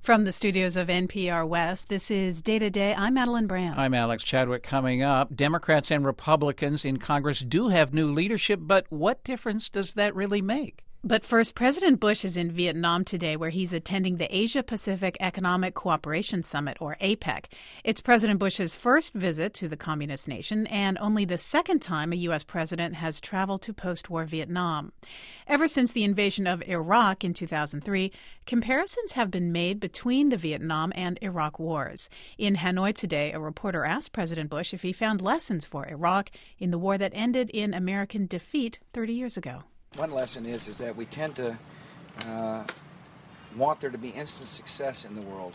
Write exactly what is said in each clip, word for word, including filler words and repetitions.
From the studios of N P R West, this is Day to Day. I'm Madeline Brand. I'm Alex Chadwick. Coming up, Democrats and Republicans in Congress do have new leadership, but what difference does that really make? But first, President Bush is in Vietnam today, where he's attending the Asia-Pacific Economic Cooperation Summit, or APEC. It's President Bush's first visit to the communist nation and only the second time a U S president has traveled to post-war Vietnam. Ever since the invasion of Iraq in two thousand three, comparisons have been made between the Vietnam and Iraq wars. In Hanoi today, a reporter asked President Bush if he found lessons for Iraq in the war that ended in American defeat thirty years ago. One lesson is is that we tend to uh, want there to be instant success in the world,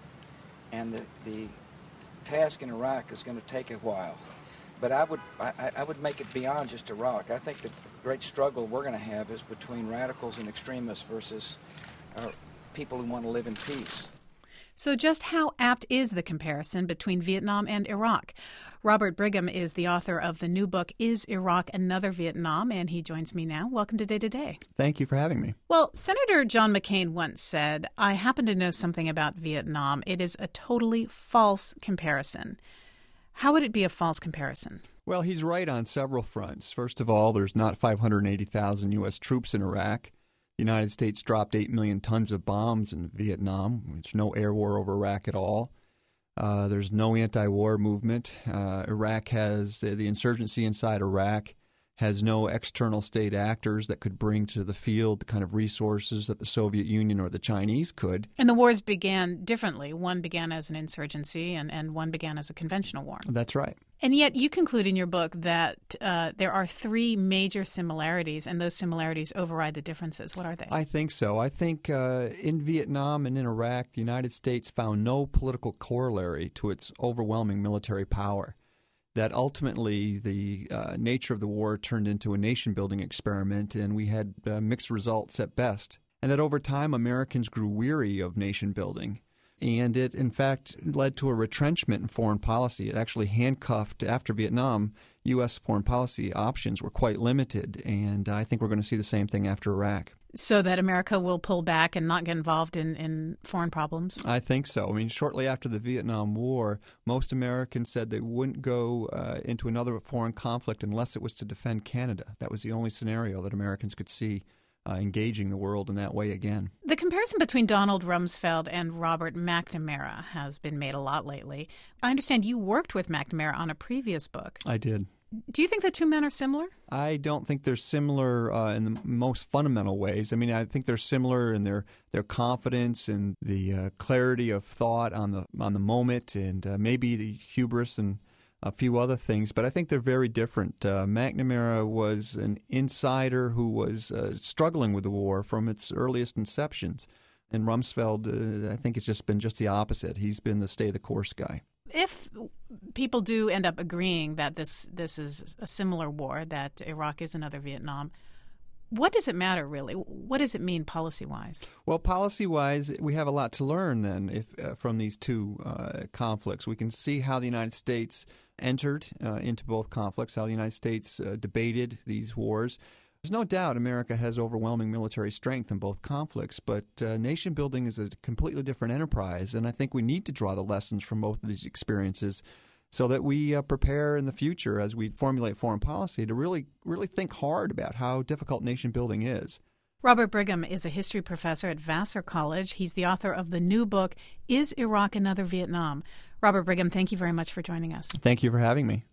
and the, the task in Iraq is going to take a while. But I would I, I would make it beyond just Iraq. I think the great struggle we're going to have is between radicals and extremists versus uh, people who want to live in peace. So just how apt is the comparison between Vietnam and Iraq? Robert Brigham is the author of the new book, Is Iraq Another Vietnam? And he joins me now. Welcome to Day to Day. Thank you for having me. Well, Senator John McCain once said, I happen to know something about Vietnam. It is a totally false comparison. How would it be a false comparison? Well, he's right on several fronts. First of all, there's not five hundred eighty thousand U S troops in Iraq. The United States dropped eight million tons of bombs in Vietnam. There's no air war over Iraq at all. Uh, there's no anti-war movement. Uh, Iraq has, uh, the insurgency inside Iraq has no external state actors that could bring to the field the kind of resources that the Soviet Union or the Chinese could. And the wars began differently. One began as an insurgency and, and one began as a conventional war. That's right. And yet you conclude in your book that uh, there are three major similarities, and those similarities override the differences. What are they? I think so. I think uh, in Vietnam and in Iraq, the United States found no political corollary to its overwhelming military power. That ultimately the uh, nature of the war turned into a nation-building experiment, and we had uh, mixed results at best. And that over time, Americans grew weary of nation-building. And it, in fact, led to a retrenchment in foreign policy. It actually handcuffed, after Vietnam, U S foreign policy options were quite limited. And I think we're going to see the same thing after Iraq. So that America will pull back and not get involved in, in foreign problems? I think so. I mean, shortly after the Vietnam War, most Americans said they wouldn't go uh, into another foreign conflict unless it was to defend Canada. That was the only scenario that Americans could see Uh, engaging the world in that way again. The comparison between Donald Rumsfeld and Robert McNamara has been made a lot lately. I understand you worked with McNamara on a previous book. I did. Do you think the two men are similar? I don't think they're similar uh, in the most fundamental ways. I mean, I think they're similar in their, their confidence and the uh, clarity of thought on the on the moment, and uh, maybe the hubris and a few other things, but I think they're very different. Uh, McNamara was an insider who was uh, struggling with the war from its earliest inceptions. And Rumsfeld, uh, I think it's just been just the opposite. He's been the stay-the-course guy. If people do end up agreeing that this, this is a similar war, that Iraq is another Vietnam, what does it matter, really? What does it mean policy-wise? Well, policy-wise, we have a lot to learn then if, uh, from these two uh, conflicts. We can see how the United States entered uh, into both conflicts, how the United States uh, debated these wars. There's no doubt America has overwhelming military strength in both conflicts, but uh, nation-building is a completely different enterprise, and I think we need to draw the lessons from both of these experiences so that we uh, prepare in the future as we formulate foreign policy to really, really think hard about how difficult nation-building is. Robert Brigham is a history professor at Vassar College. He's the author of the new book, Is Iraq Another Vietnam? Robert Brigham, thank you very much for joining us. Thank you for having me.